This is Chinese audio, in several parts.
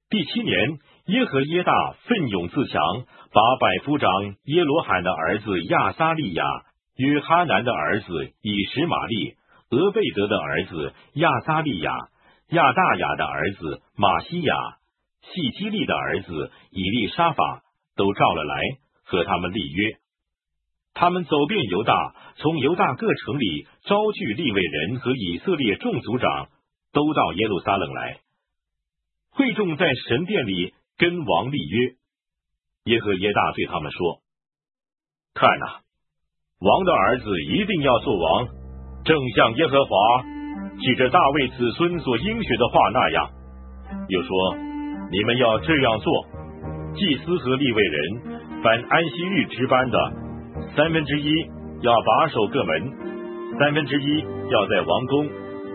第7年，耶和耶大奋勇自强，把百夫长耶罗罕的儿子亚撒利亚、约哈南的儿子以实玛利、俄贝德的儿子亚撒利亚、亚大雅的儿子马西亚、细基利的儿子以利沙法都召了来，和他们立约。他们走遍犹大，从犹大各城里招聚利未人和以色列众族长，都到耶路撒冷来。会众在神殿里跟王立约。耶和耶大对他们说：看哪，王的儿子一定要做王，正像耶和华记着大卫子孙所应许的话那样。又说，你们要这样做：祭司和利未人，凡安息日值班的1/3要把守各门，1/3要在王宫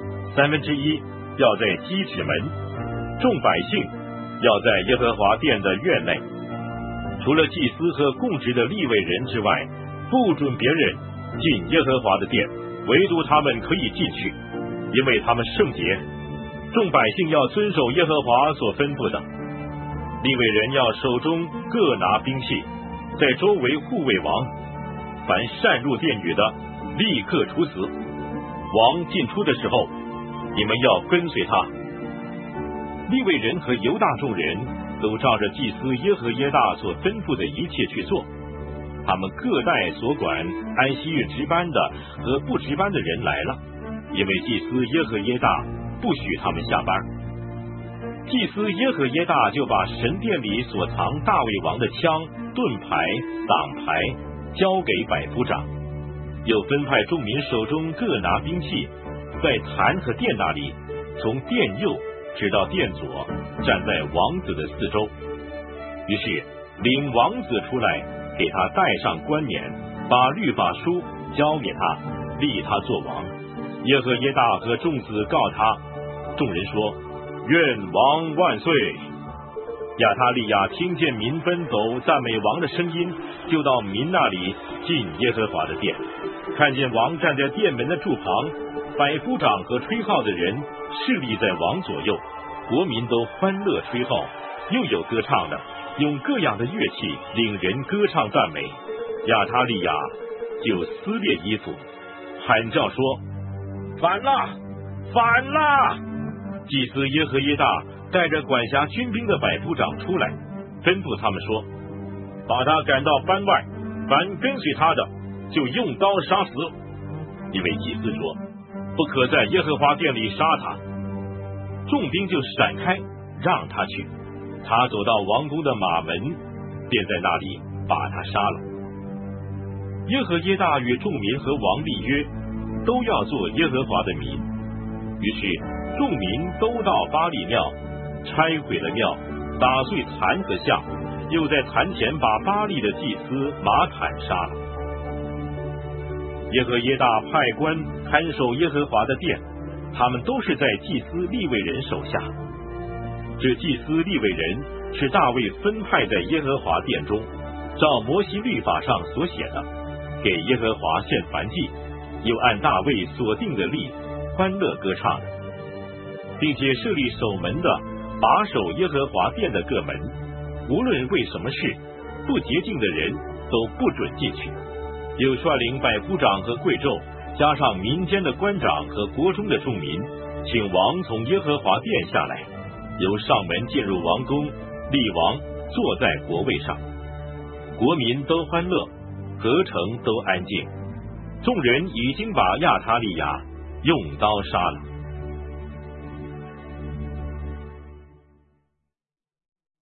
，1/3要在基址门。众百姓要在耶和华殿的院内，除了祭司和供职的利未人之外，不准别人进耶和华的殿，唯独他们可以进去，因为他们圣洁。众百姓要遵守耶和华所吩咐的。利未人要手中各拿兵器，在周围护卫王。凡擅入殿宇的，立刻处死。王进出的时候，你们要跟随他。利未人和犹大众人都照着祭司耶和耶大所吩咐的一切去做。他们各带所管安息日值班的和不值班的人来了，因为祭司耶和耶大不许他们下班。祭司耶和耶大就把神殿里所藏大卫王的枪、盾牌、挡牌交给百夫长，又分派众民手中各拿兵器，在坛和殿那里，从殿右直到殿左，站在王子的四周。于是领王子出来，给他戴上冠冕，把律法书交给他，立他做王。耶和耶大和众子告他，众人说：愿王万岁！亚他利亚听见民奔走赞美王的声音，就到民那里进耶和华的殿，看见王站在殿门的柱旁，百夫长和吹号的人侍立在王左右，国民都欢乐吹号，又有歌唱的，用各样的乐器领人歌唱赞美。亚他利亚就撕裂衣服，喊叫说：反啦，反啦！祭司耶和耶大带着管辖军兵的百夫长出来，吩咐他们说：把他赶到班外，凡跟随他的就用刀杀死。因为祭司说：不可在耶和华殿里杀他。众兵就闪开，让他去。他走到王宫的马门，便在那里把他杀了。耶和耶大与众民和王立约，都要做耶和华的民。于是众民都到巴力庙，拆毁了庙，打碎坛和像，又在坛前把巴力的祭司马坦杀了。耶和耶大派官看守耶和华的殿，他们都是在祭司利未人手下。这祭司利未人是大卫分派在耶和华殿中，照摩西律法上所写的，给耶和华献燔祭，又按大卫所定的例欢乐歌唱，并且设立守门的，把守耶和华殿的各门，无论为什么事，不洁净的人都不准进去。又率领百夫长和贵胄，加上民间的官长和国中的众民，请王从耶和华殿下来，由上门进入王宫，立王坐在国位上。国民都欢乐，各城都安静。众人已经把亚他利亚用刀杀了。